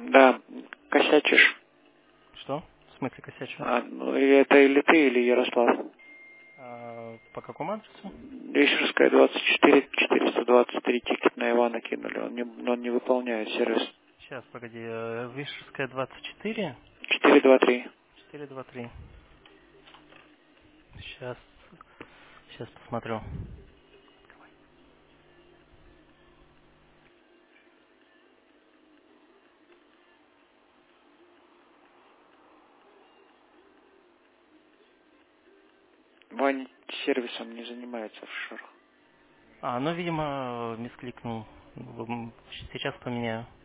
Да, косячишь. Что? В смысле косячу? Ну, это или ты, или Ярослав. По какому адресу? Вишерская, 24, 423 тикет на Ивана кинули. Он не выполняет сервис. Сейчас, погоди. Вишерская, 24? 423. 423. Сейчас посмотрю. Ваня сервисом не занимается офшор. Ну, видимо, мискликнул. Сейчас поменяю.